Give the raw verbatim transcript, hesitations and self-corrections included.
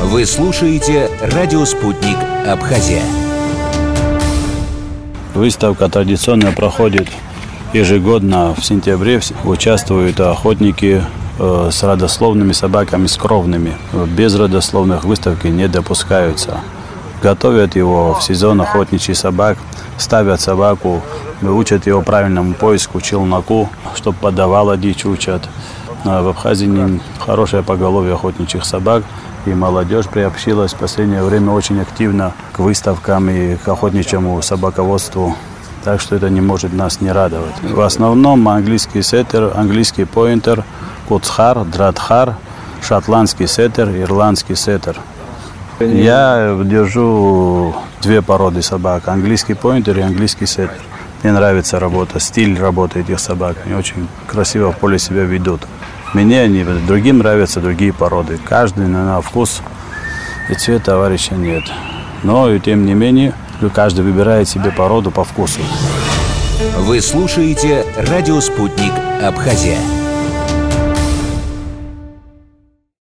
Вы слушаете радио «Спутник Абхазия». Выставка традиционно проходит ежегодно в сентябре. Участвуют охотники с родословными собаками, с кровными. Без родословных выставки не допускаются. Готовят его в сезон охотничьих собак, ставят собаку, учат его правильному поиску, челноку, чтобы подавала дичь, учат. В Абхазии хорошее поголовье охотничьих собак, и молодежь приобщилась в последнее время очень активно к выставкам и к охотничьему собаководству. Так что это не может нас не радовать. В основном английский сеттер, английский поинтер, куцхар, дратхар, шотландский сеттер, ирландский сеттер. Я держу две породы собак, английский поинтер и английский сеттер. Мне нравится работа, стиль работы этих собак. Они очень красиво в поле себя ведут. Мне они, другим нравятся другие породы. Каждый на вкус и цвет товарища нет. Но, и тем не менее, каждый выбирает себе породу по вкусу. Вы слушаете радио «Спутник Абхазия».